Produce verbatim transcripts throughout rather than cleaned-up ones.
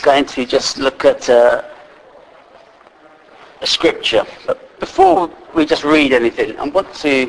going to just look at uh, a scripture. But before we just read anything, I want to...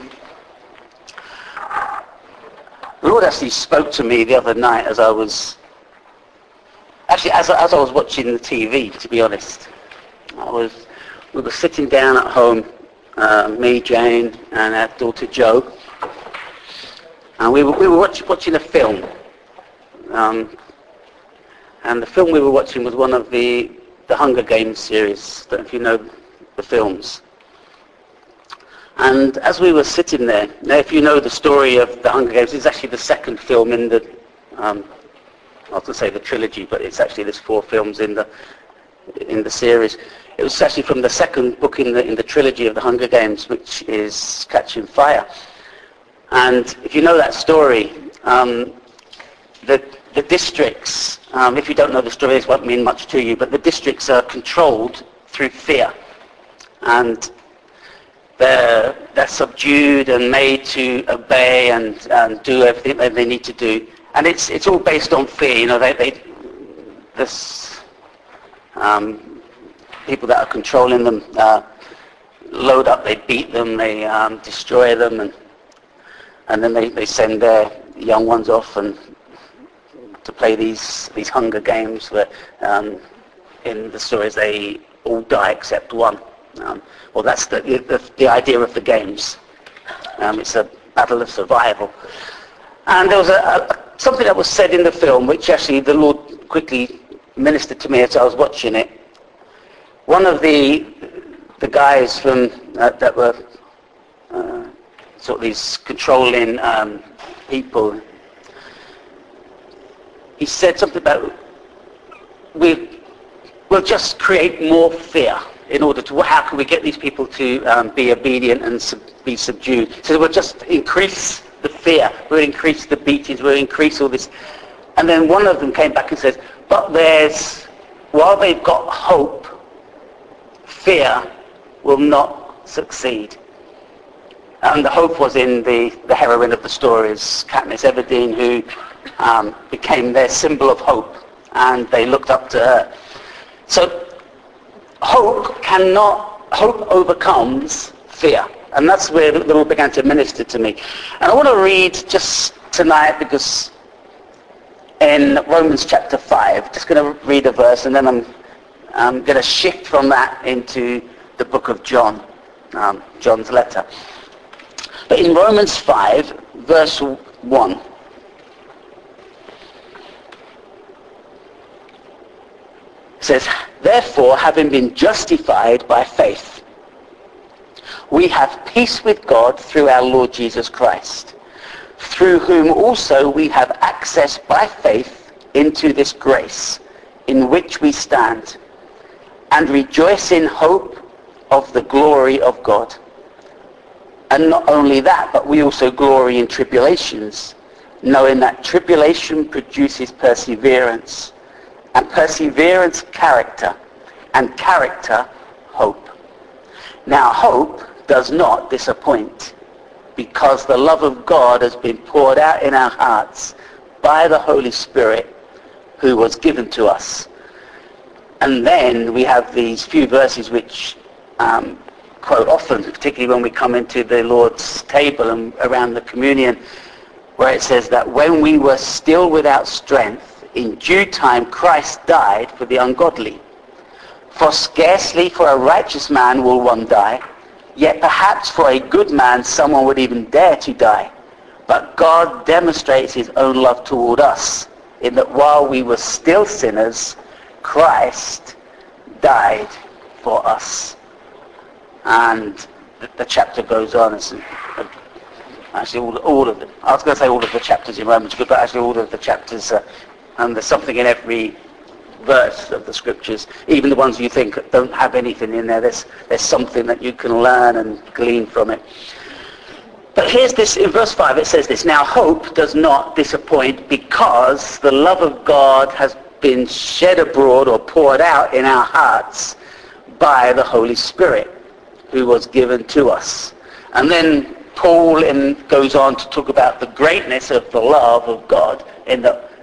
The Lord actually spoke to me the other night as I was... Actually, as, as I was watching the T V, to be honest. I was... We were sitting down at home, uh, me, Jane, and our daughter Jo. And we were, we were watch, watching a film. Um, and the film we were watching was one of the, the Hunger Games series. I don't know if you know the films. And as we were sitting there, now if you know the story of the Hunger Games, it's actually the second film in the, um, I was going to say the trilogy, but it's actually there's four films in the in the series. It was actually from the second book in the in the trilogy of the Hunger Games, which is Catching Fire. And if you know that story, um, the the districts, um, if you don't know the story, this won't mean much to you, but the districts are controlled through fear. And they're, they're subdued and made to obey and, and do everything that they need to do. And it's it's all based on fear. You know, they, they this um, people that are controlling them uh, load up, they beat them, they um, destroy them, and and then they, they send their young ones off and to play these these Hunger Games where um, in the stories they all die except one. Um, well, that's the, the the idea of the games. Um, it's a battle of survival. And there was a, a, something that was said in the film, which actually the Lord quickly ministered to me as I was watching it. One of the the guys from uh, that were uh, sort of these controlling um, people, he said something about we will just create more fear in order to, how can we get these people to um, be obedient and sub, be subdued? So we'll just increase the fear, we'll increase the beatings, we'll increase all this. And then one of them came back and says, but there's, while they've got hope, fear will not succeed. And the hope was in the, the heroine of the stories, Katniss Everdeen, who um, became their symbol of hope, and they looked up to her. So hope cannot, hope overcomes fear. And that's where the Lord began to minister to me. And I want to read just tonight, because in Romans chapter five, just going to read a verse, and then I'm, I'm going to shift from that into the book of John, um, John's letter. But in Romans five, verse one, it says, therefore, having been justified by faith, we have peace with God through our Lord Jesus Christ, through whom also we have access by faith into this grace in which we stand, and rejoice in hope of the glory of God. And not only that, but we also glory in tribulations, knowing that tribulation produces perseverance, and perseverance character, and character hope. Now hope does not disappoint, because the love of God has been poured out in our hearts by the Holy Spirit who was given to us. And then we have these few verses which um, quote often, particularly when we come into the Lord's table and around the communion, where it says that when we were still without strength, in due time Christ died for the ungodly. For scarcely for a righteous man will one die, yet perhaps for a good man someone would even dare to die. But God demonstrates his own love toward us, in that while we were still sinners, Christ died for us. And the, the chapter goes on. It's, uh, actually, all, all of them. I was going to say all of the chapters in Romans, but actually all of the chapters, uh, and there's something in every verse of the scriptures, even the ones you think don't have anything in there, there's, there's something that you can learn and glean from it. But here's this, in verse five it says this, now hope does not disappoint, because the love of God has been shed abroad or poured out in our hearts by the Holy Spirit who was given to us. And then Paul in, goes on to talk about the greatness of the love of God, in that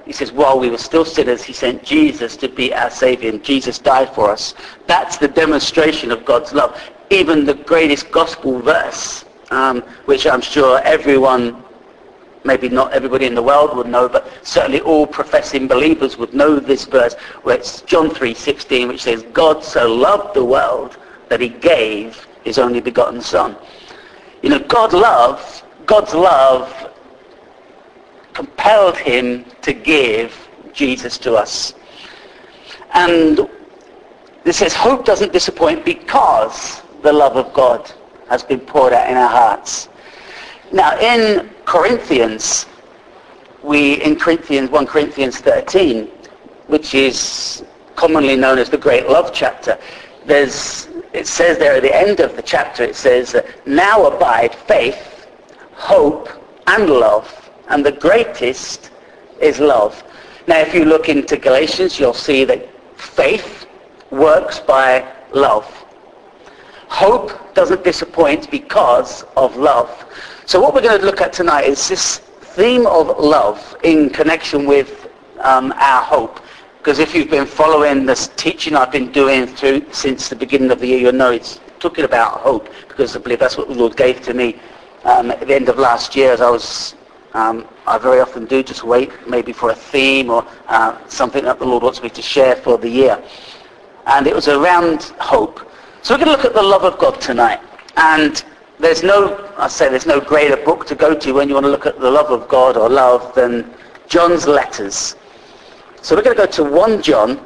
he says, while we were still sinners, he sent Jesus to be our Savior, and Jesus died for us. That's the demonstration of God's love. Even the greatest gospel verse, um, which I'm sure everyone, maybe not everybody in the world would know, but certainly all professing believers would know this verse, where it's John three sixteen, which says, God so loved the world that he gave his only begotten Son. You know, God love, God's love compelled him to give Jesus to us. And this says, hope doesn't disappoint because the love of God has been poured out in our hearts. Now, in Corinthians, we, in Corinthians, First Corinthians thirteen, which is commonly known as the Great Love chapter, there's, it says there at the end of the chapter, it says, now abide faith, hope, and love, and the greatest is love. Now, if you look into Galatians, you'll see that faith works by love. Hope doesn't disappoint because of love. So what we're going to look at tonight is this theme of love in connection with um, our hope. Because if you've been following this teaching I've been doing through since the beginning of the year, you'll know it's talking about hope, because I believe that's what the Lord gave to me um, at the end of last year. As I was, um, I very often do just wait maybe for a theme or uh, something that the Lord wants me to share for the year. And it was around hope. So we're going to look at the love of God tonight. And there's no, I say there's no greater book to go to when you want to look at the love of God or love than John's letters. So we're going to go to First John,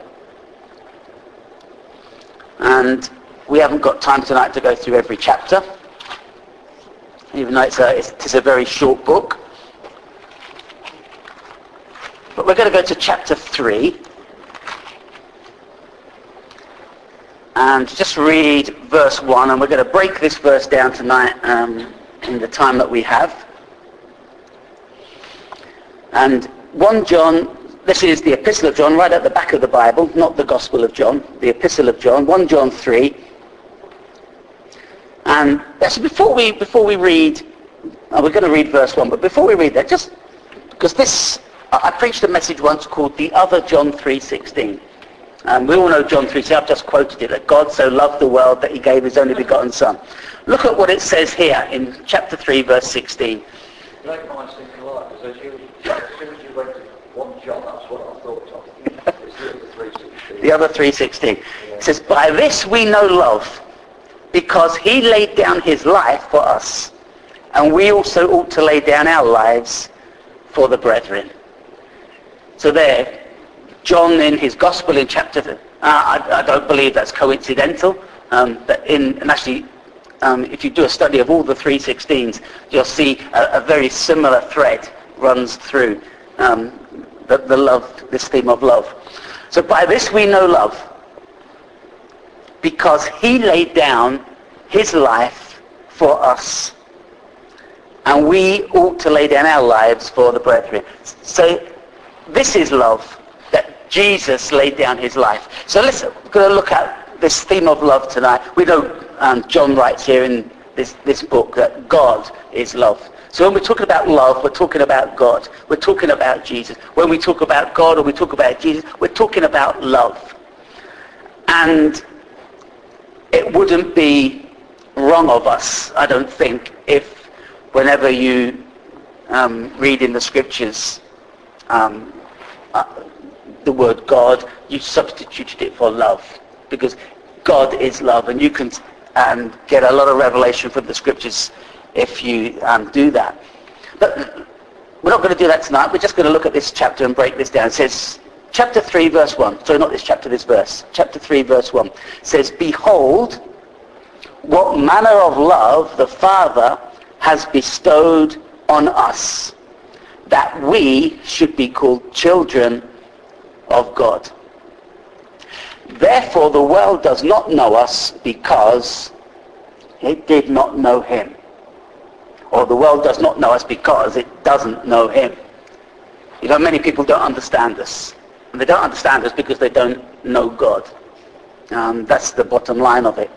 and we haven't got time tonight to go through every chapter, even though it's a, it's a very short book. But we're going to go to chapter three, and just read verse one, and we're going to break this verse down tonight um, in the time that we have. And First John, this is the Epistle of John, right at the back of the Bible, not the Gospel of John, the Epistle of John, First John three. And that's before we before we read, oh, we're going to read verse one, but before we read that, just because this, I preached a message once called The Other John three sixteen. And we all know John three sixteen, I've just quoted it, that God so loved the world that he gave his only begotten Son. Look at what it says here in chapter three, verse sixteen. You don't mind thinking like, because as you, as soon as you went to First John, that's what I thought of. It's the other three sixteen. The other three sixteen. It says, by this we know love, because he laid down his life for us, and we also ought to lay down our lives for the brethren. So there, John in his Gospel in chapter, uh, I, I don't believe that's coincidental, um, but in, and actually, um, if you do a study of all the three sixteens, you'll see a, a very similar thread runs through um, the, the love, this theme of love. So by this we know love, because he laid down his life for us, and we ought to lay down our lives for the brethren. So this is love, that Jesus laid down his life. So let's we're going to look at this theme of love tonight. We know um, John writes here in this, this book that God is love. So when we're talking about love, we're talking about God. We're talking about Jesus. When we talk about God or we talk about Jesus, we're talking about love. And it wouldn't be wrong of us, I don't think, if whenever you um, read in the scriptures um, uh, the word God, you substituted it for love. Because God is love, and you can um, get a lot of revelation from the scriptures if you um, do that. But we're not going to do that tonight. We're just going to look at this chapter and break this down. It says, chapter three, verse one. Sorry, not this chapter, this verse. Chapter three, verse one. It says, behold, what manner of love the Father has bestowed on us, that we should be called children of God. Therefore the world does not know us because it did not know him. Or the world does not know us because it doesn't know him. You know, many people don't understand us. And they don't understand us because they don't know God. Um, that's the bottom line of it.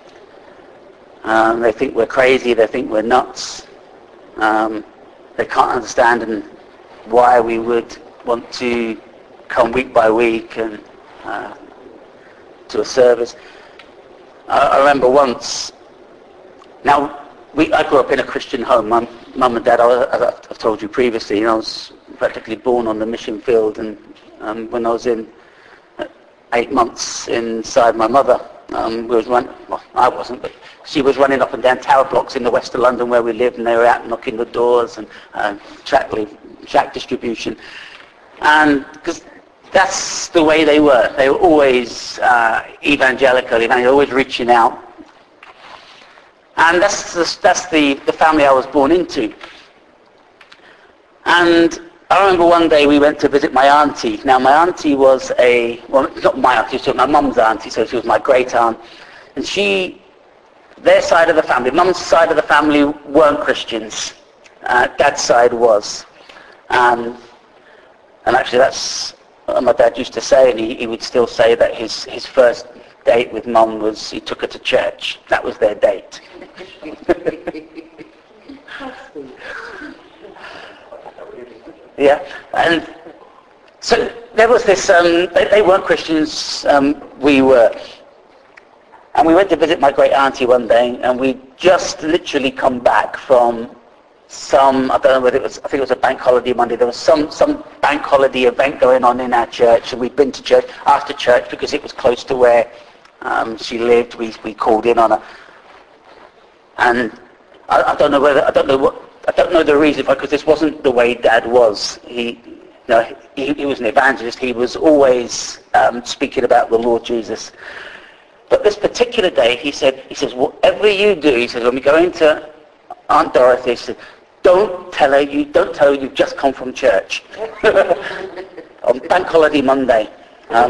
Um, they think we're crazy. They think we're nuts. Um, they can't understand and why we would want to come week by week and uh, to a service. I, I remember once, now we, I grew up in a Christian home. My mum and dad, I, as I've told you previously, you know, I was practically born on the mission field, and um, when I was in uh, eight months inside my mother, um, we was run, well, I wasn't, but she was running up and down tower blocks in the west of London where we lived, and they were out knocking the doors and uh, track, track distribution. And because that's the way they were. They were always uh, evangelical, you know, always reaching out. And that's the, that's the, the family I was born into. And I remember one day we went to visit my auntie. Now my auntie was a, well, not my auntie, she was my mum's auntie, so she was my great aunt. And she, their side of the family, mum's side of the family weren't Christians. Uh, dad's side was. Um, and actually that's what my dad used to say, and he, he would still say that his, his first date with mum was he took her to church. That was their date. Yeah, and so there was this, um, they, they weren't Christians, um, we were. And we went to visit my great auntie one day, and we just literally come back from some, I don't know whether it was, I think it was a bank holiday Monday, there was some, some bank holiday event going on in our church, and we'd been to church, after church, because it was close to where um, she lived, we, we called in on her. And I, I don't know whether, I don't know what, I don't know the reason, because this wasn't the way Dad was. He, you know, he, he was an evangelist. He was always um, speaking about the Lord Jesus. But this particular day, he said, he says, whatever you do, he says, when we go into Aunt Dorothy, he said, don't tell her you, don't tell her you've just come from church on Bank Holiday Monday. Um,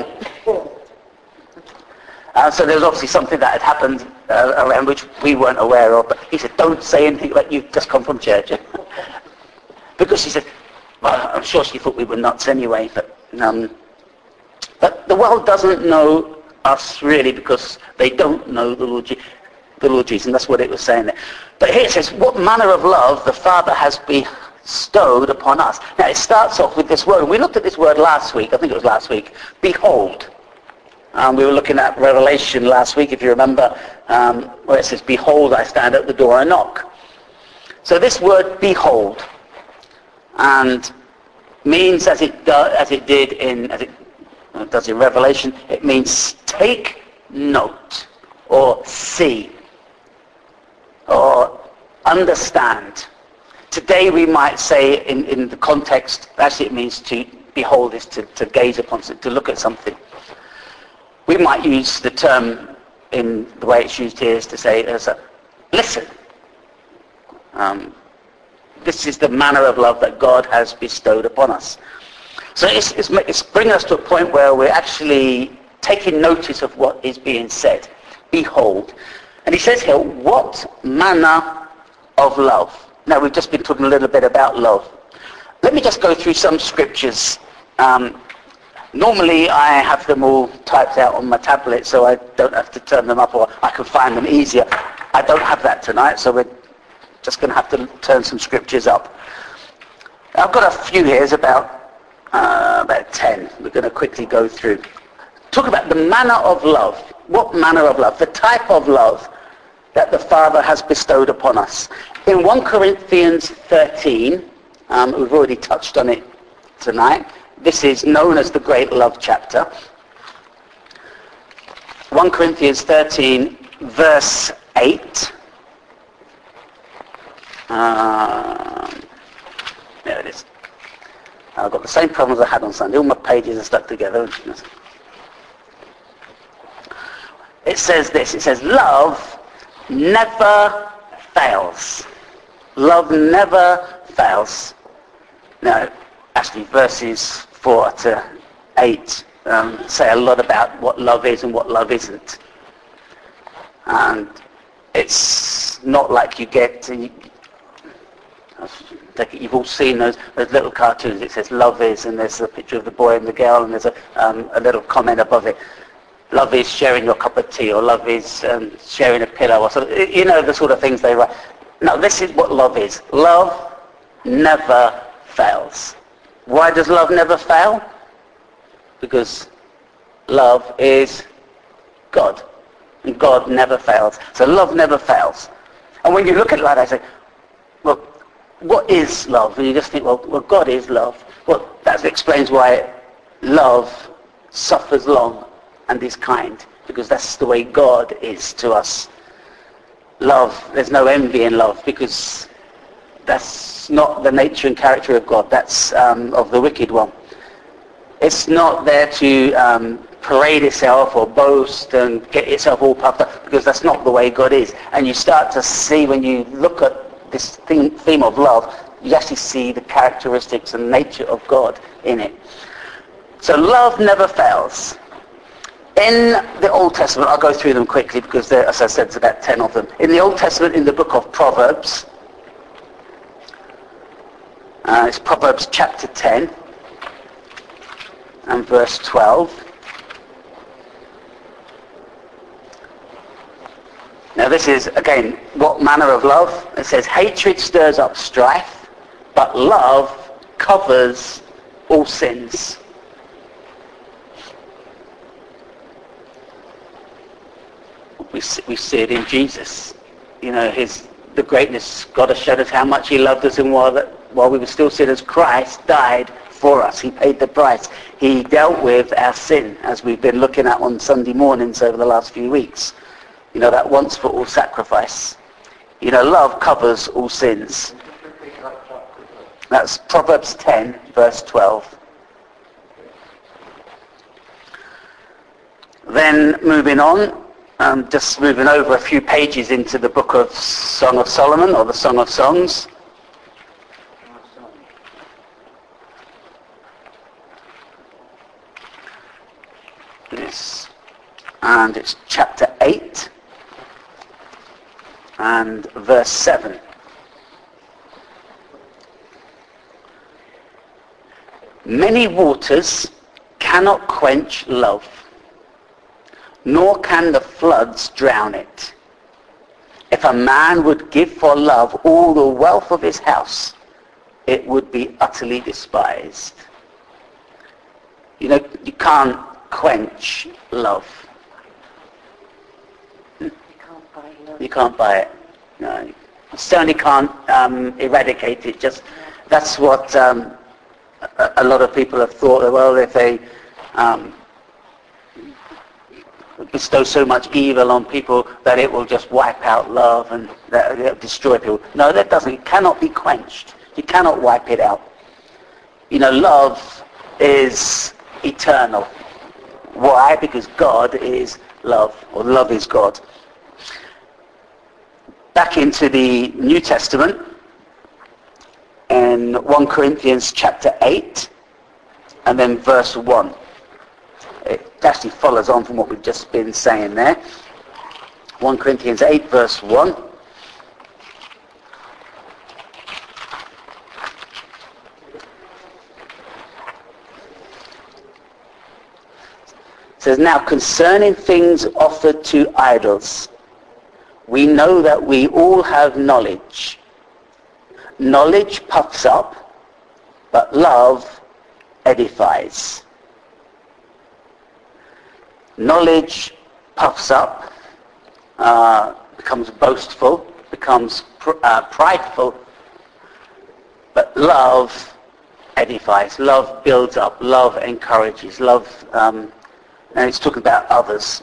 Uh, so there was obviously something that had happened uh, around which we weren't aware of. But he said, don't say anything like you've just come from church. Because he said, well, I'm sure she thought we were nuts anyway. But, um, but the world doesn't know us really because they don't know the Lord, Je- the Lord Jesus. And that's what it was saying there. But here it says, what manner of love the Father has bestowed upon us. Now it starts off with this word. We looked at this word last week. I think it was last week. Behold. Um, we were looking at Revelation last week, if you remember, um, where it says, behold, I stand at the door and knock. So this word, behold, and means, as it, do, as it did in, as it does in Revelation, it means take note, or see, or understand. Today we might say, in, in the context, actually it means to behold is to, to gaze upon, to look at something. We might use the term in the way it's used here is to say, as a, listen. Um, this is the manner of love that God has bestowed upon us. So it's, it's, it's bringing us to a point where we're actually taking notice of what is being said. Behold. And he says here, what manner of love? Now we've just been talking a little bit about love. Let me just go through some scriptures. Um, Normally I have them all typed out on my tablet so I don't have to turn them up, or I can find them easier. I don't have that tonight, so we're just going to have to turn some scriptures up. I've got a few here, it's about, uh, about ten. We're going to quickly go through. Talk about the manner of love. What manner of love? The type of love that the Father has bestowed upon us. In First Corinthians thirteen, um, we've already touched on it tonight. This is known as the Great Love chapter. First Corinthians thirteen, verse eight. Uh, there it is. I've got the same problems I had on Sunday. All my pages are stuck together. It says this. It says, love never fails. Love never fails. Now, actually, verses four to eight um, say a lot about what love is and what love isn't. And it's not like you get, you, you've all seen those, those little cartoons. It says love is, and there's a picture of the boy and the girl, and there's a, um, a little comment above it. Love is sharing your cup of tea, or love is um, sharing a pillow, or something. You know, the sort of things they write. No, this is what love is. Love never fails. Why does love never fail? Because love is God. And God never fails. So love never fails. And when you look at it like that, I say, well, what is love? And you just think, well, well, God is love. Well, that explains why love suffers long and is kind. Because that's the way God is to us. Love, there's no envy in love because that's not the nature and character of God. That's um, of the wicked one. It's not there to um, parade itself or boast and get itself all puffed up because that's not the way God is. And you start to see when you look at this theme, theme of love, you actually see the characteristics and nature of God in it. So love never fails. In the Old Testament, I'll go through them quickly because there, as I said, there's about ten of them. In the Old Testament, in the book of Proverbs, uh, it's Proverbs chapter ten and verse twelve. Now this is, again, what manner of love? It says, hatred stirs up strife, but love covers all sins. We see, we see it in Jesus. You know, his the greatness. God has showed us how much he loved us, and while, that, while we were still sinners, Christ died for us. He paid the price. He dealt with our sin, as we've been looking at on Sunday mornings over the last few weeks. You know, that once for all sacrifice. You know, love covers all sins. That's Proverbs ten, verse twelve. Then moving on, um, just moving over a few pages into the book of Song of Solomon, or the Song of Songs. Yes. And it's chapter eight and verse seven. Many waters cannot quench love, nor can the floods drown it. If a man would give for love all the wealth of his house, it would be utterly despised. You know, you can't quench love. You can't buy it. No, you certainly can't um, eradicate it. Just that's what um, a, a lot of people have thought. Well, if they um, bestow so much evil on people, that it will just wipe out love and that it'll destroy people. No, that doesn't. It cannot be quenched. You cannot wipe it out. You know, love is eternal. Why? Because God is love, or love is God. Back into the New Testament, in First Corinthians chapter eight, and then verse one. It actually follows on from what we've just been saying there. First Corinthians eight, verse one. It says, now concerning things offered to idols, we know that we all have knowledge. Knowledge puffs up, but love edifies. Knowledge puffs up, uh, becomes boastful, becomes pr- uh, prideful, but love edifies. Love builds up. Love encourages. Love, um, and it's talking about others.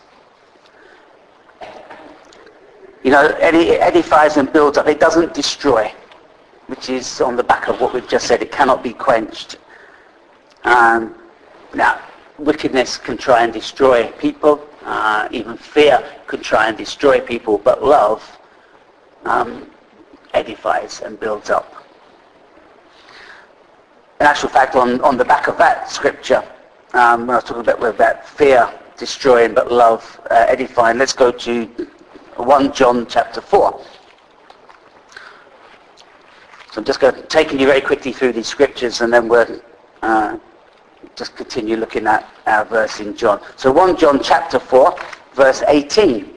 You know, it edifies and builds up. It doesn't destroy, which is on the back of what we've just said. It cannot be quenched. Um, now, wickedness can try and destroy people. Uh, even fear can try and destroy people. But love um, edifies and builds up. In actual fact, on, on the back of that scripture, um, when I was talking about, about fear destroying but love uh, edifying, let's go to First John chapter four. So I'm just going to taking you very quickly through these scriptures, and then we'll uh, just continue looking at our verse in John. So First John chapter four, verse eighteen.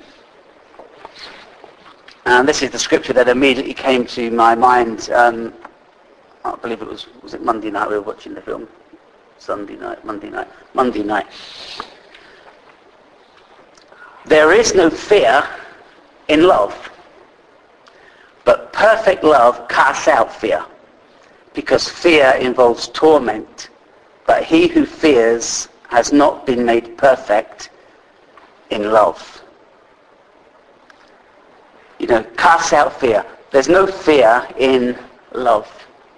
And this is the scripture that immediately came to my mind um, I believe it was, was it Monday night we were watching the film? Sunday night, Monday night, Monday night. There is no fear in love, but perfect love casts out fear, because fear involves torment, but he who fears has not been made perfect in love. You know, casts out fear. There's no fear in love.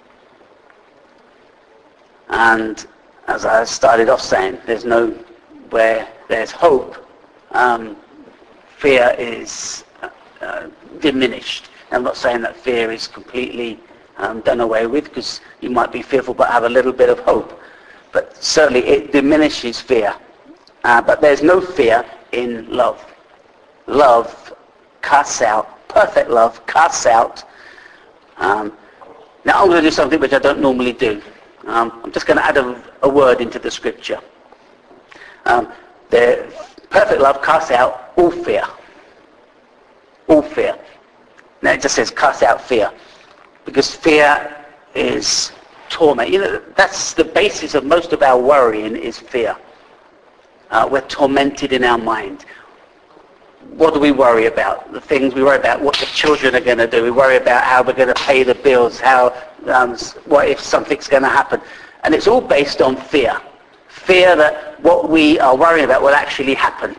And as I started off saying, there's no, where there's hope, um, fear is uh, diminished. I'm not saying that fear is completely um, done away with, because you might be fearful but have a little bit of hope. But certainly it diminishes fear. Uh, but there's no fear in love. Love casts out, perfect love casts out. Um, now I'm going to do something which I don't normally do. Um, I'm just going to add a, a word into the scripture. Um, the perfect love casts out all fear. All fear. Now it just says cast out fear, because fear is torment. You know, that's the basis of most of our worrying is fear. Uh, we're tormented in our mind. What do we worry about? The things we worry about, what the children are going to do. We worry about how we're going to pay the bills, how, um, what if something's going to happen. And it's all based on fear. Fear that what we are worrying about will actually happen.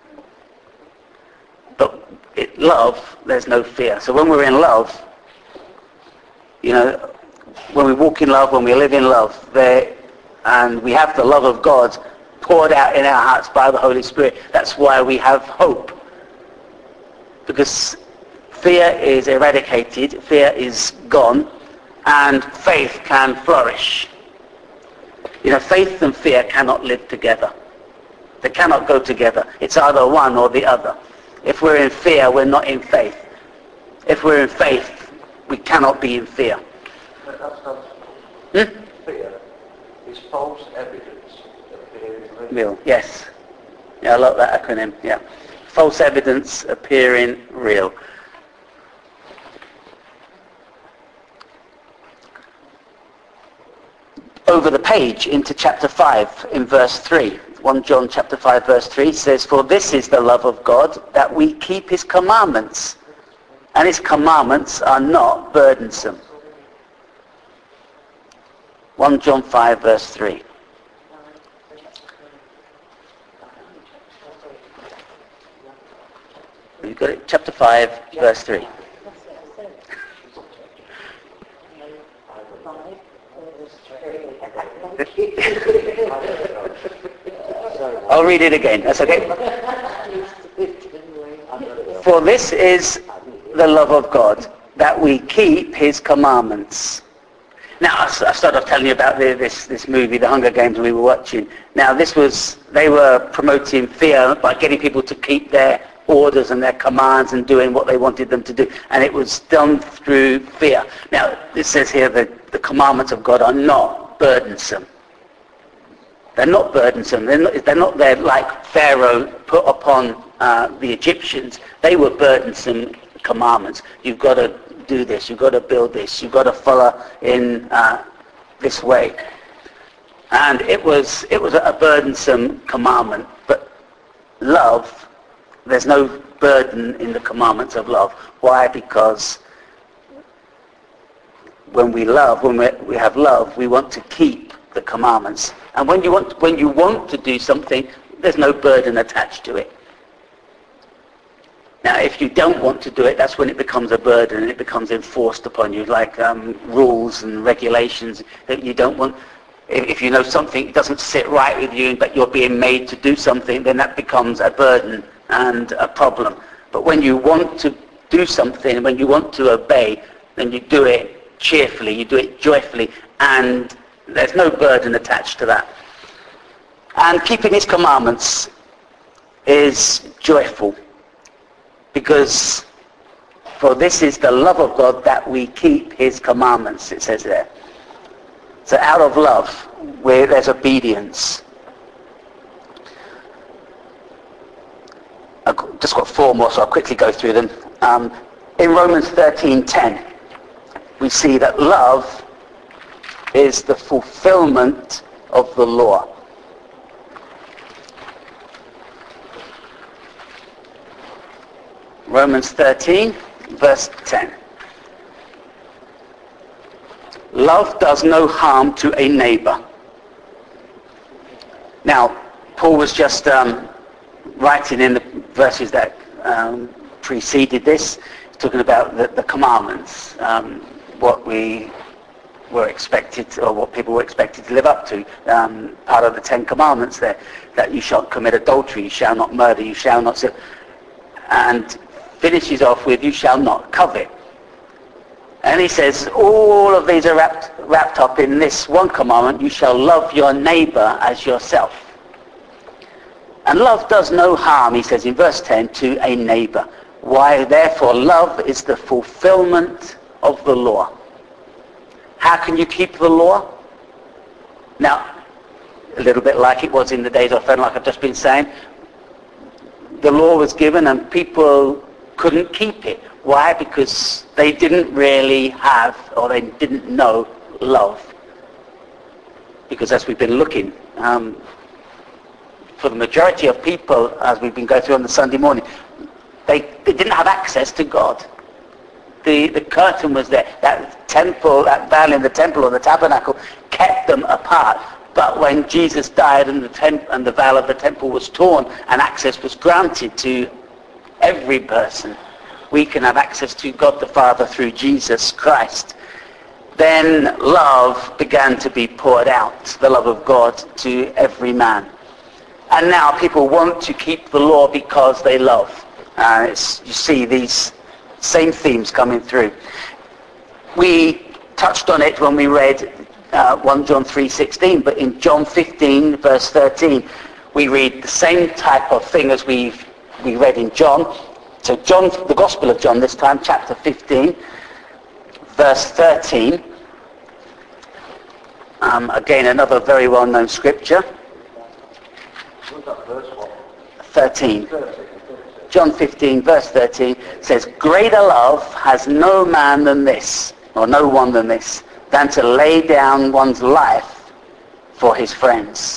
But it, love, there's no fear. So when we're in love, you know, when we walk in love, when we live in love, there, and we have the love of God poured out in our hearts by the Holy Spirit, that's why we have hope. Because fear is eradicated, fear is gone, and faith can flourish. You know, faith and fear cannot live together. They cannot go together. It's either one or the other. If we're in fear, we're not in faith. If we're in faith, we cannot be in fear. But that's not Hmm? fear. Is false evidence appearing real. Real, yes. Yeah, I like that acronym, yeah. False evidence appearing real. Over the page into chapter five in verse three. First John chapter five verse three says, "For this is the love of God, that we keep his commandments, and his commandments are not burdensome." First John five verse three. You've got it, chapter five verse three. I'll read it again, that's okay. "For this is the love of God, that we keep his commandments." Now, I started off telling you about the, this, this movie, The Hunger Games, we were watching. Now, this was, they were promoting fear by getting people to keep their orders and their commands and doing what they wanted them to do. And it was done through fear. Now, it says here that the commandments of God are not burdensome. They're not burdensome. They're not, they're not there like Pharaoh put upon uh, the Egyptians. They were burdensome commandments. You've got to do this. You've got to build this. You've got to follow in uh, this way. And it was it was a burdensome commandment. But love, there's no burden in the commandments of love. Why? Because when we love, when we, we have love, we want to keep the commandments. And when you want when you want to do something, there's no burden attached to it. Now, if you don't want to do it, that's when it becomes a burden and it becomes enforced upon you, like um, rules and regulations that you don't want. If, if you know something doesn't sit right with you, but you're being made to do something, then that becomes a burden and a problem. But when you want to do something, when you want to obey, then you do it cheerfully, you do it joyfully, and there's no burden attached to that. And keeping his commandments is joyful, because for this is the love of God, that we keep his commandments, it says there. So out of love, where there's obedience. I've just got four more, so I'll quickly go through them. Um, in Romans thirteen ten, we see that love is the fulfillment of the law. Romans thirteen, verse ten. Love does no harm to a neighbor. Now, Paul was just um, writing in the verses that um, preceded this, talking about the, the commandments, um, what we were expected, or what people were expected to live up to. Um, part of the Ten Commandments there, that you shall commit adultery, you shall not murder, you shall not steal, and finishes off with, you shall not covet. And he says, all of these are wrapped, wrapped up in this one commandment, you shall love your neighbor as yourself. And love does no harm, he says in verse ten, to a neighbor. Why, therefore, love is the fulfillment of the law. How can you keep the law? Now, a little bit like it was in the days of Pharaoh, like I've just been saying, the law was given and people couldn't keep it. Why? Because they didn't really have, or they didn't know love. Because as we've been looking, um, for the majority of people, as we've been going through on the Sunday morning, they, they didn't have access to God. The, the curtain was there. That temple, that veil in the temple or the tabernacle kept them apart. But when Jesus died and the, temp- and the veil of the temple was torn and access was granted to every person, we can have access to God the Father through Jesus Christ. Then love began to be poured out, the love of God to every man. And now people want to keep the law because they love. Uh, it's, you see these same themes coming through. We touched on it when we read uh, First John three sixteen, but in John fifteen, verse thirteen, we read the same type of thing as we we read in John. So John, the Gospel of John this time, chapter fifteen, verse thirteen. Um, again, another very well-known scripture. What's that verse one? thirteen. John fifteen, verse thirteen says, greater love has no man than this, or no one than this, than to lay down one's life for his friends.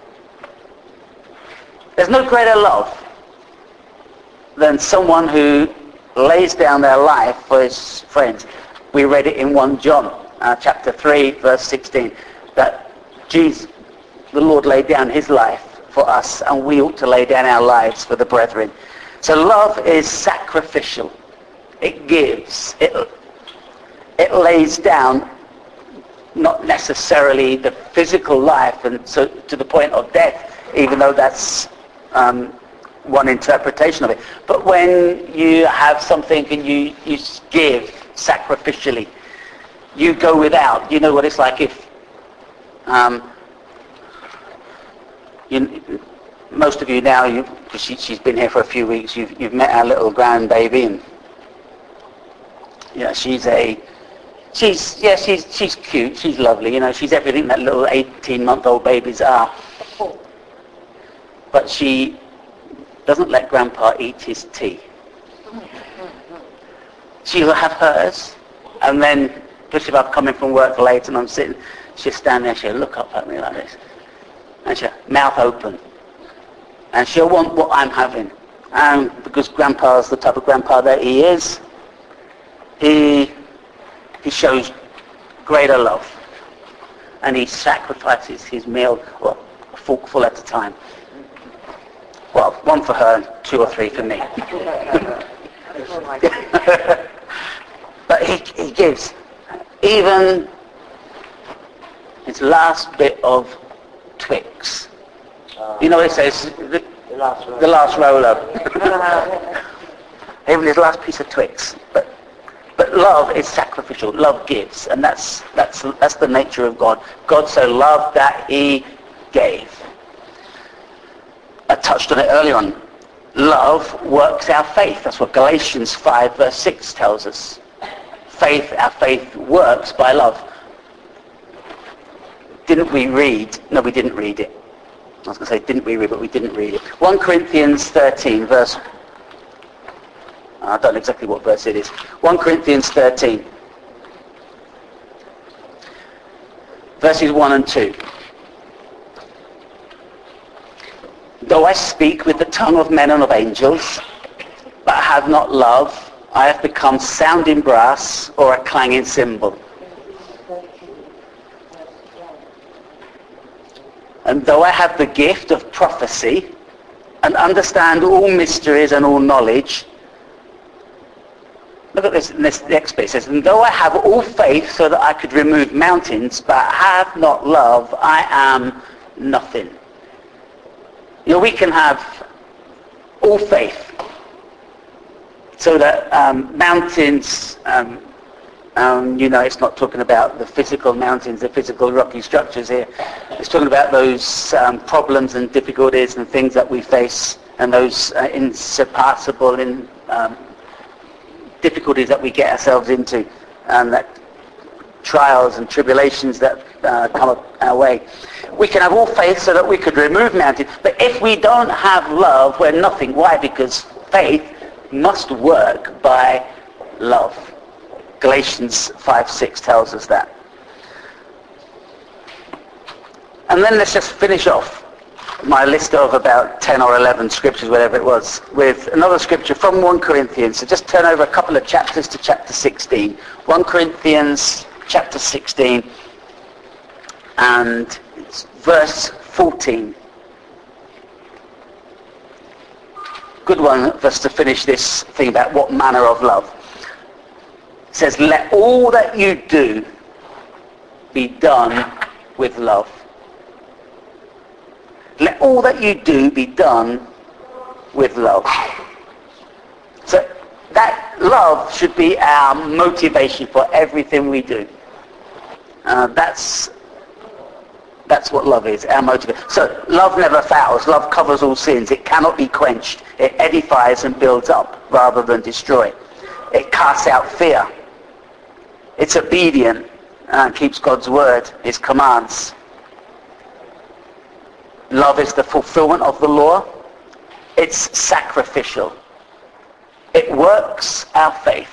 There's no greater love than someone who lays down their life for his friends. We read it in First John uh, chapter three, verse sixteen, that Jesus, the Lord, laid down his life for us, and we ought to lay down our lives for the brethren. So love is sacrificial. It gives. It, it lays down not necessarily the physical life, and so to the point of death, even though that's um, one interpretation of it. But when you have something and you, you give sacrificially, you go without. You know what it's like if um, you, most of you now, you, she, she's been here for a few weeks, you've, you've met our little grandbaby, and yeah, she's a, she's, yeah, she's, she's cute, she's lovely, you know, she's everything that little eighteen-month-old babies are. But she doesn't let Grandpa eat his tea. She'll have hers, and then, especially if I'm coming from work late and I'm sitting, she'll stand there, she'll look up at me like this, and she'll mouth open. And she'll want what I'm having. And because Grandpa's the type of grandpa that he is, he, he shows greater love. And he sacrifices his meal, well, a forkful at a time. Well, one for her and two or three for me. But he, he gives. Even his last bit of Twix. You know what it says? The, The last roll. the last roll-up. Even his last piece of Twix. But but love is sacrificial. Love gives, and that's that's that's the nature of God. God so loved that he gave. I touched on it earlier on. Love works our faith. That's what Galatians five verse six tells us. Faith, our faith works by love. Didn't we read? No, we didn't read it. I was going to say, didn't we read, but we didn't read it. First Corinthians thirteen, verse... I don't know exactly what verse it is. First Corinthians thirteen. verses one and two. Though I speak with the tongue of men and of angels, but have not love, I have become sounding brass or a clanging cymbal. And though I have the gift of prophecy and understand all mysteries and all knowledge, look at this, this next bit. It says, and though I have all faith so that I could remove mountains, but have not love, I am nothing. You know, we can have all faith so that um, mountains, um, um, you know, it's not talking about the physical mountains, the physical rocky structures here. It's talking about those um, problems and difficulties and things that we face, and those uh, insurpassable in, um, difficulties that we get ourselves into, and that trials and tribulations that uh, come up our way. We can have all faith so that we could remove mountains, but if we don't have love, we're nothing. Why? Because faith must work by love. Galatians five six tells us that. And then let's just finish off my list of about ten or eleven scriptures, whatever it was, with another scripture from First Corinthians. So just turn over a couple of chapters to chapter sixteen. First Corinthians chapter sixteen and it's verse fourteen. Good one for us to finish this thing about what manner of love. It says, let all that you do be done with love. Let all that you do be done with love. So that love should be our motivation for everything we do. Uh, that's that's what love is, our motivation. So love never fails. Love covers all sins. It cannot be quenched. It edifies and builds up rather than destroy. It casts out fear. It's obedient and keeps God's word, his commands. Love is the fulfillment of the law. It's sacrificial. It works our faith.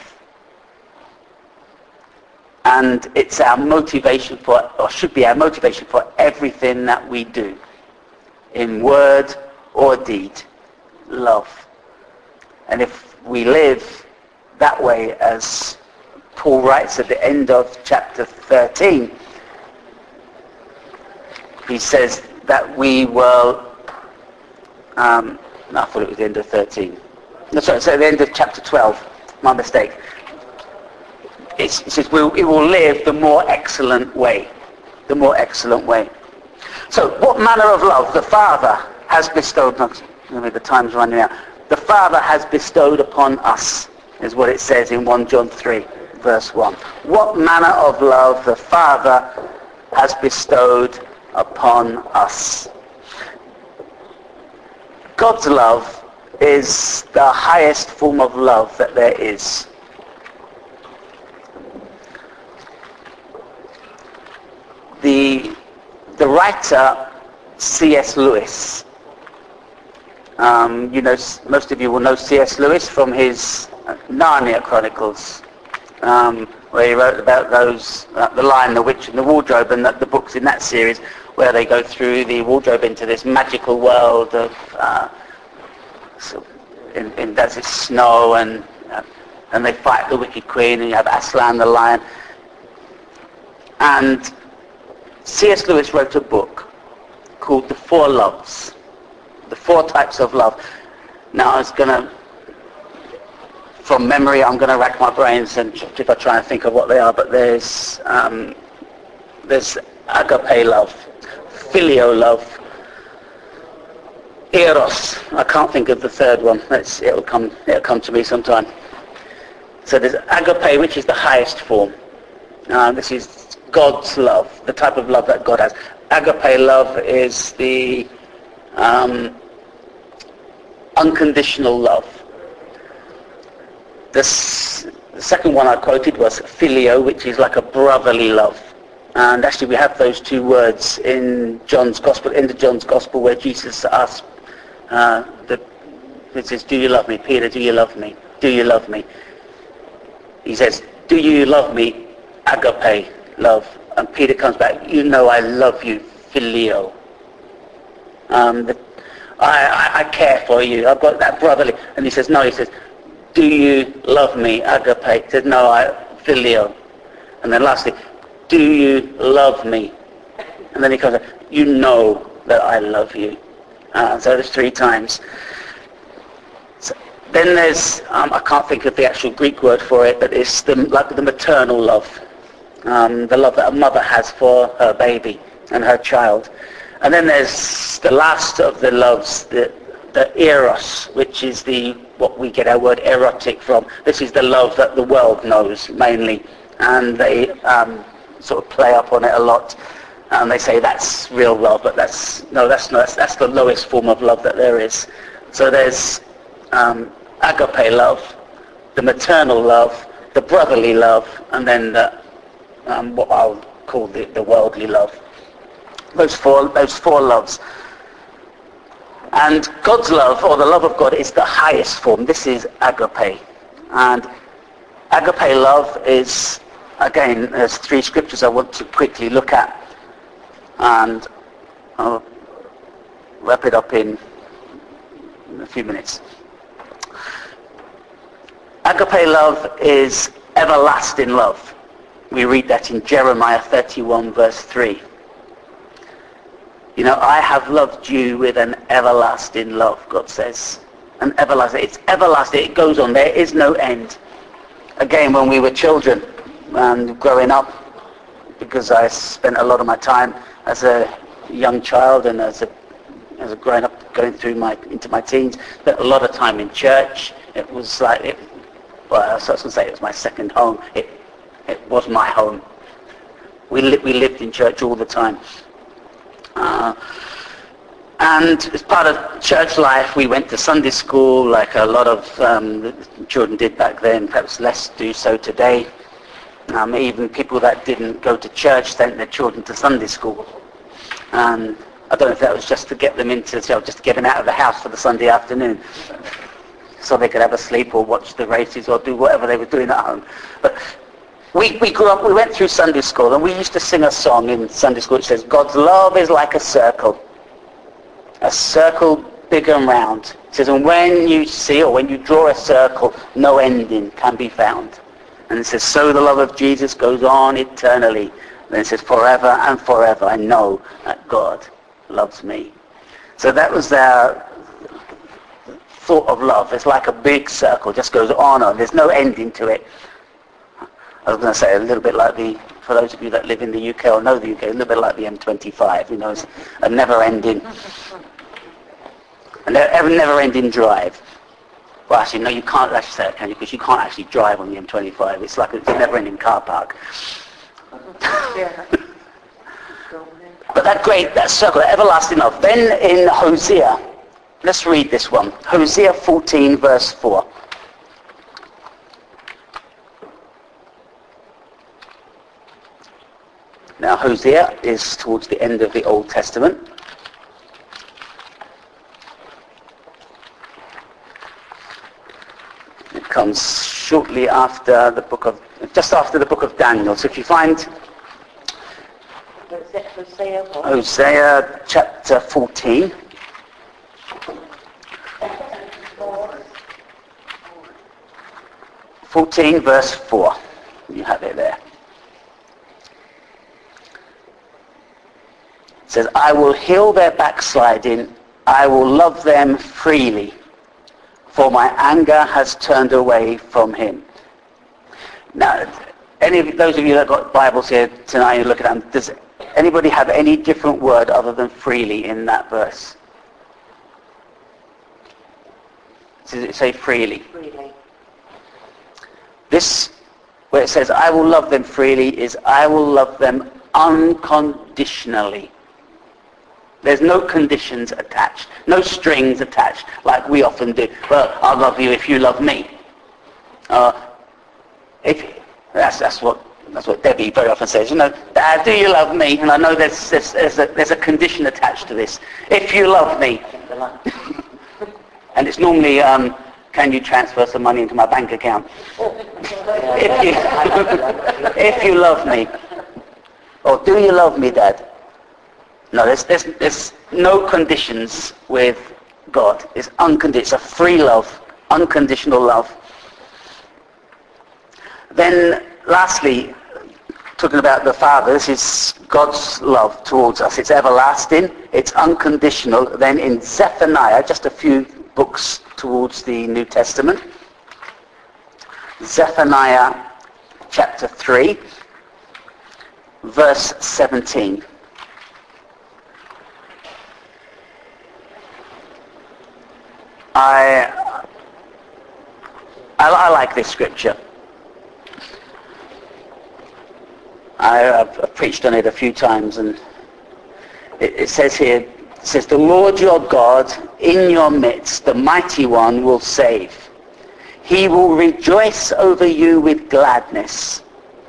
And it's our motivation for, or should be our motivation for everything that we do. In word or deed. Love. And if we live that way, as Paul writes at the end of chapter thirteen, he says that we will, um, no, I thought it was the end of thirteen. No, sorry, so at the end of chapter twelve, my mistake. It's, it says we'll, it will live the more excellent way. The more excellent way. So what manner of love the Father has bestowed, not, the time's running out. The Father has bestowed upon us, is what it says in First John three, verse one. What manner of love the Father has bestowed upon us. God's love is the highest form of love that there is. The, the writer C S Lewis, um, you know, most of you will know C S Lewis from his Narnia Chronicles, um, where he wrote about those, uh, The Lion, the Witch and the Wardrobe, and the, the books in that series where they go through the wardrobe into this magical world of, uh, so in, in desert snow, and uh, and they fight the Wicked Queen, and you have Aslan the lion. And C S Lewis wrote a book called The Four Loves, the four types of love. Now I was going to, from memory, I'm going to rack my brains and if I try and think of what they are, but there's um, there's agape love, filial love, eros. I can't think of the third one. It's, it'll come it'll come to me sometime. So there's agape, which is the highest form. Uh, this is God's love, the type of love that God has. Agape love is the um, unconditional love. This, the second one I quoted was filio, which is like a brotherly love. And actually we have those two words in John's Gospel, in the John's Gospel, where Jesus asks, uh, the, it says, do you love me? Peter, do you love me? Do you love me? He says, do you love me? Agape love. and Peter comes back, you know I love you, phileo. Um, the, I, I, I care for you. I've got that brotherly. And he says, no, he says, do you love me, agape? He says, no, I, phileo. And then lastly, do you love me? And then he comes back, you know that I love you. Uh, so there's three times. So then there's, um, I can't think of the actual Greek word for it, but it's the, like the maternal love. Um, the love that a mother has for her baby and her child. And then there's the last of the loves, the, the eros, which is the what we get our word erotic from. This is the love that the world knows mainly, and they um, sort of play up on it a lot. And they say that's real love, but that's no, that's not. That's, that's the lowest form of love that there is. So there's um, agape love, the maternal love, the brotherly love, and then the, um, what I'll call the, the worldly love. Those four, those four loves. And God's love, or the love of God, is the highest form. This is agape. And agape love is, again, there's three scriptures I want to quickly look at. And I'll wrap it up in, in a few minutes. Agape love is everlasting love. We read that in Jeremiah thirty-one, verse three. You know, I have loved you with an everlasting love, God says. An everlasting. It's everlasting. It goes on. There is no end. Again, when we were children and growing up, because I spent a lot of my time as a young child and as a as a growing up, going through my into my teens, spent a lot of time in church. It was like, it, well, I was going to say it was my second home. It it was my home. We li- we lived in church all the time. Uh, and as part of church life, we went to Sunday school, like a lot of um, children did back then, perhaps less do so today. Um, even people that didn't go to church sent their children to Sunday school. And I don't know if that was just to get them into, you know, just to get them out of the house for the Sunday afternoon, so they could have a sleep or watch the races or do whatever they were doing at home. But We, we grew up, we went through Sunday school, and we used to sing a song in Sunday school which says, God's love is like a circle, a circle big and round. It says, and when you see, or when you draw a circle, no ending can be found. And it says, so the love of Jesus goes on eternally. And then it says, forever and forever I know that God loves me. So that was their thought of love. It's like a big circle, just goes on and there's no ending to it. I was going to say a little bit like the, for those of you that live in the U K or know the U K, a little bit like the M twenty-five, you know, it's a never-ending, a never-ending drive. Well, actually, no, you can't actually say that, can you? Because you can't actually drive on the M twenty-five. It's like a, it's a never-ending car park. But that great, that circle, that everlasting love. Then in Hosea, let's read this one. Hosea fourteen, verse four. Now, Hosea is towards the end of the Old Testament. It comes shortly after the book of, just after the book of Daniel. So if you find Hosea, Hosea chapter fourteen. fourteen, verse four. You have it there. It says, I will heal their backsliding, I will love them freely, for my anger has turned away from him. Now, any of those of you that got Bibles here tonight, you look at them, does anybody have any different word other than freely in that verse? Does it say freely? Freely. This, where it says, I will love them freely, is I will love them unconditionally. There's no conditions attached, no strings attached, like we often do. Well, I'll love you if you love me. Uh, if that's that's what that's what Debbie very often says. You know, Dad, do you love me? And I know there's there's, there's, a, there's a condition attached to this. If you love me, and it's normally, um, can you transfer some money into my bank account? if you if you love me. Or do you love me, Dad? No, there's, there's, there's no conditions with God. It's unconditional. It's a free love, unconditional love. Then, lastly, talking about the Father, this is God's love towards us. It's everlasting. It's unconditional. Then in Zephaniah, just a few books towards the New Testament, Zephaniah chapter three, verse seventeen. I, I, I like this scripture. I, I've preached on it a few times, and it, it says here, it says, the Lord your God in your midst, the mighty one, will save. He will rejoice over you with gladness.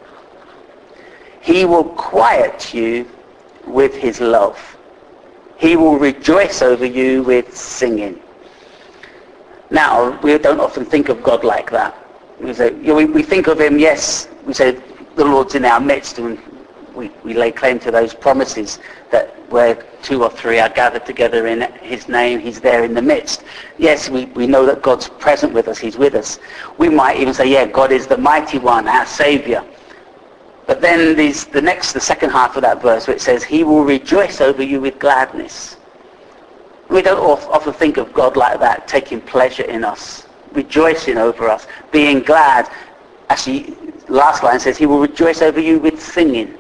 He will quiet you with his love. He will rejoice over you with singing. Now, we don't often think of God like that. We say, you know, we, we think of him, yes, we say the Lord's in our midst, and we, we lay claim to those promises that where two or three are gathered together in his name, he's there in the midst. Yes, we, we know that God's present with us, he's with us. We might even say, yeah, God is the mighty one, our Saviour. But then these, the next, the second half of that verse where it says, he will rejoice over you with gladness. We don't often think of God like that, taking pleasure in us, rejoicing over us, being glad. Actually, last line says, he will rejoice over you with singing.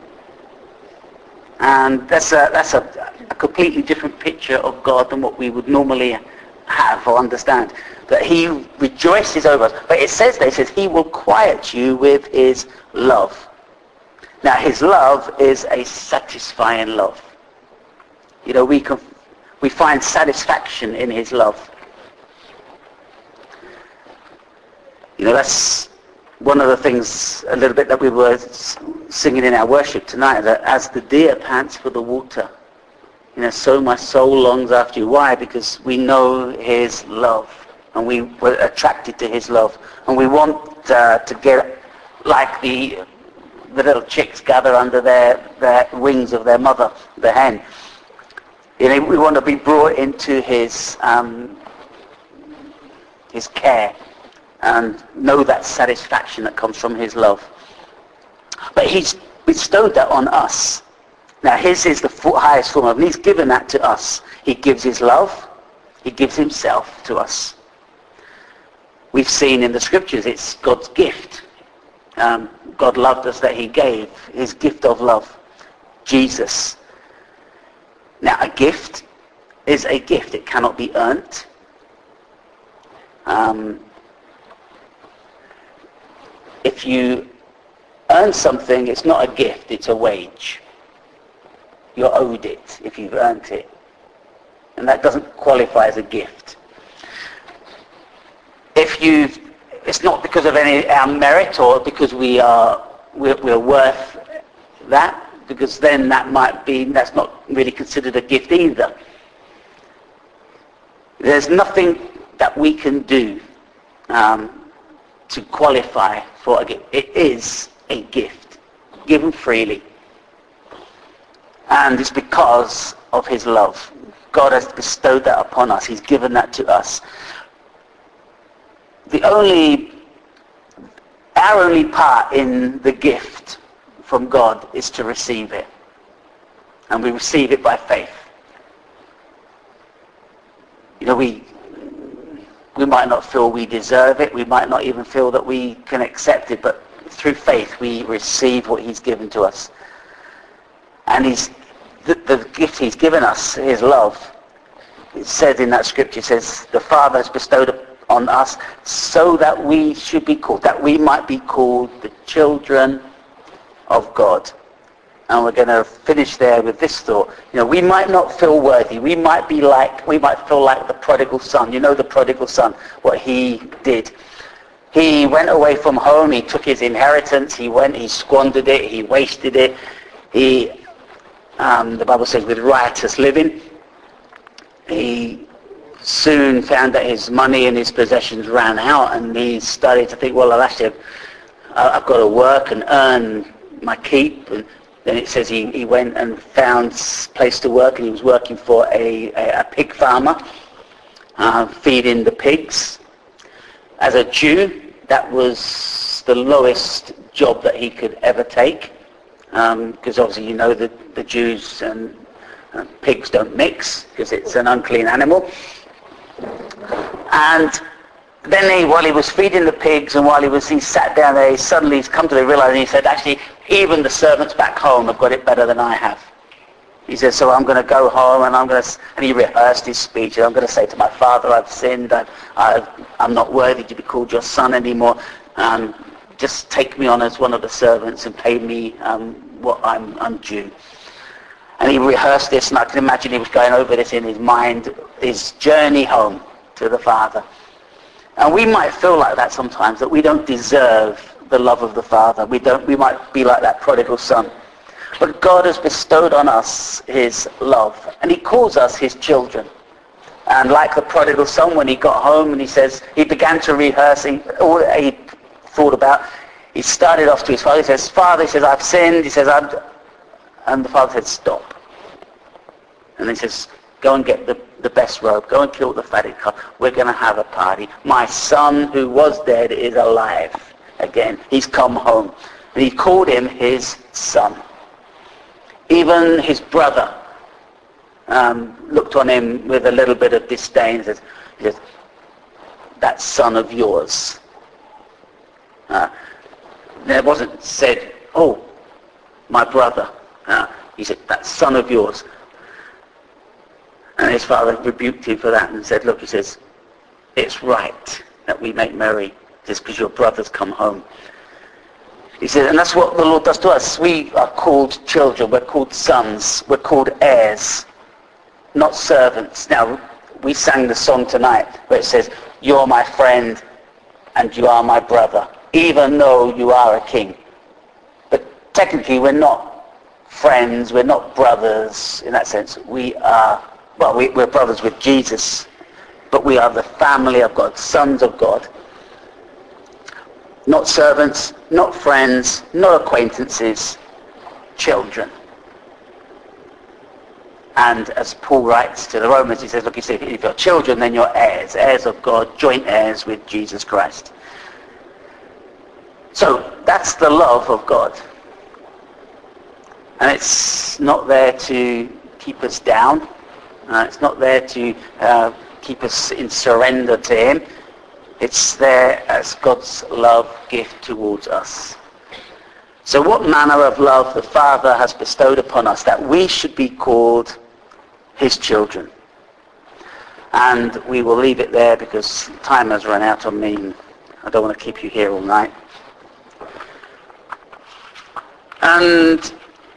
And that's a, that's a, a completely different picture of God than what we would normally have or understand. That he rejoices over us. But it says there, it says, he will quiet you with his love. Now, his love is a satisfying love. You know, we can, we find satisfaction in his love. You know, that's one of the things, a little bit that we were singing in our worship tonight, that as the deer pants for the water, you know, so my soul longs after you. Why? Because we know his love, and we were attracted to his love, and we want uh, to get like the the little chicks gather under their, their wings of their mother, the hen. You know, we want to be brought into his um, his care and know that satisfaction that comes from his love. But he's bestowed that on us. Now his is the highest form of, and he's given that to us. He gives his love, he gives himself to us. We've seen in the scriptures it's God's gift. Um, God loved us that he gave his gift of love, Jesus. Now a gift is a gift. It cannot be earned. Um, if you earn something, it's not a gift, it's a wage. You're owed it if you've earned it. And that doesn't qualify as a gift. If you've It's not because of any our merit or because we are we're, we're worth that, because then that might be that's not really considered a gift either. There's nothing that we can do um, to qualify for a gift. It is a gift given freely, and it's because of his love. God has bestowed that upon us. He's given that to us. The only, our only part in the gift from God is to receive it. And we receive it by faith. You know, we we might not feel we deserve it. We might not even feel that we can accept it. But through faith, we receive what he's given to us. And he's the, the gift he's given us, his love. It says in that scripture, it says, the Father has bestowed a on us so that we should be called, that we might be called the children of God. And we're going to finish there with this thought. You know, we might not feel worthy. We might be like, we might feel like the prodigal son. You know the prodigal son, what he did. He went away from home. He took his inheritance. He went, he squandered it. He wasted it. He, um, the Bible says, with riotous living. He soon found that his money and his possessions ran out, and he started to think, well, I've actually, I've got to work and earn my keep. And then it says he, he went and found a place to work, and he was working for a, a, a pig farmer, uh, feeding the pigs. As a Jew, that was the lowest job that he could ever take, because um, obviously you know that the Jews and uh, pigs don't mix, because it's an unclean animal. And then he, while he was feeding the pigs and while he was he sat down there, he suddenly he's come to the realization, he said, actually, even the servants back home have got it better than I have. He says, so I'm going to go home and I'm going to, and he rehearsed his speech, and I'm going to say to my father, I've sinned, I've, I've, I'm not worthy to be called your son anymore. Um, just take me on as one of the servants and pay me um, what I'm, I'm due. And he rehearsed this, and I can imagine he was going over this in his mind, his journey home to the Father. And we might feel like that sometimes, that we don't deserve the love of the Father. We don't. We might be like that prodigal son. But God has bestowed on us his love, and he calls us his children. And like the prodigal son, when he got home and he says, he began to rehearse he, all he thought about, he started off to his father, he says, Father, he says, I've sinned, he says, I've... And the father said, stop. And he says, go and get the, the best robe. Go and kill the fatted calf. We're going to have a party. My son who was dead is alive again. He's come home. And he called him his son. Even his brother um, looked on him with a little bit of disdain. He says, he says that son of yours. Uh, there wasn't said, oh, my brother. Uh, he said, that son of yours. And his father rebuked him for that and said, look, he says, it's right that we make merry just because your brother's come home. He said, and that's what the Lord does to us. We are called children. We're called sons. We're called heirs, not servants. Now, we sang the song tonight where it says, you're my friend and you are my brother, even though you are a king. But technically, we're not friends. We're not brothers in that sense. We are... Well, we, we're brothers with Jesus, but we are the family of God, sons of God. Not servants, not friends, not acquaintances, children. And as Paul writes to the Romans, he says, look, you see, if you're children, then you're heirs, heirs of God, joint heirs with Jesus Christ. So that's the love of God. And it's not there to keep us down. Uh, it's not there to uh, keep us in surrender to him. It's there as God's love gift towards us. So what manner of love the Father has bestowed upon us that we should be called his children. And we will leave it there because time has run out on me and I don't want to keep you here all night. And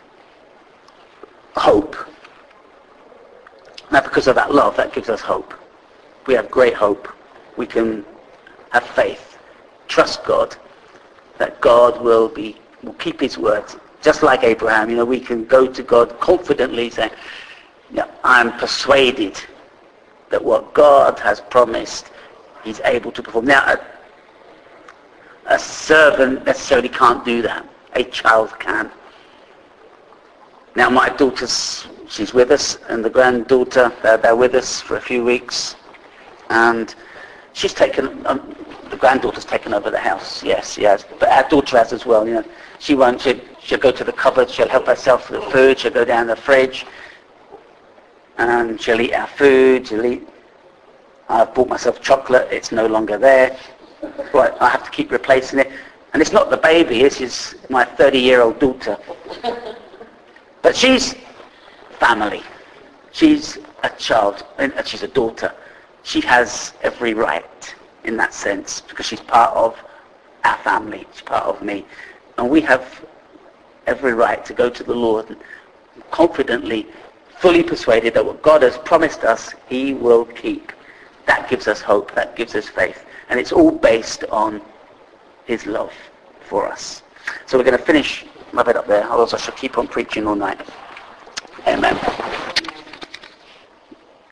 hope. Now, because of that love, that gives us hope. We have great hope. We can have faith, trust God, that God will be will keep his word. Just like Abraham, you know, we can go to God confidently saying, yeah, I'm persuaded that what God has promised, he's able to perform. Now, a, a servant necessarily can't do that. A child can. Now, my daughter's she's with us, and the granddaughter, they're, they're with us for a few weeks, and she's taken, um, the granddaughter's taken over the house, yes, she has, but our daughter has as well, you know. She won't, she'll, she'll go to the cupboard, she'll help herself with the food, she'll go down the fridge, and she'll eat our food, she'll eat, I've bought myself chocolate, it's no longer there, right, I have to keep replacing it, and it's not the baby, this is my thirty-year-old daughter, but she's family. She's a child, and she's a daughter. She has every right in that sense because she's part of our family. She's part of me. And we have every right to go to the Lord and confidently, fully persuaded that what God has promised us, he will keep. That gives us hope. That gives us faith. And it's all based on his love for us. So we're going to finish my bit up there. Otherwise I shall keep on preaching all night. Amen.